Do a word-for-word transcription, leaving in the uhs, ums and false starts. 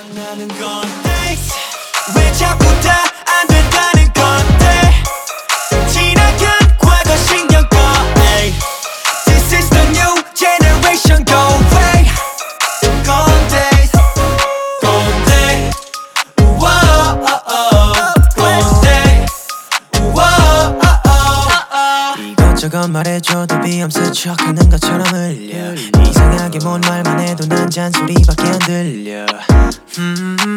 나는 건데 왜 자꾸 다 안 된다는 건데 지나간 과거 신경 꺼 ay. This is the new generation go away 건데 건데 우와 건데 우와 이것저것 말해줘도 비염스 척하는 것처럼 흘려 이상하게 뭔 말만 해도 난 잔소리밖에 안 들려 음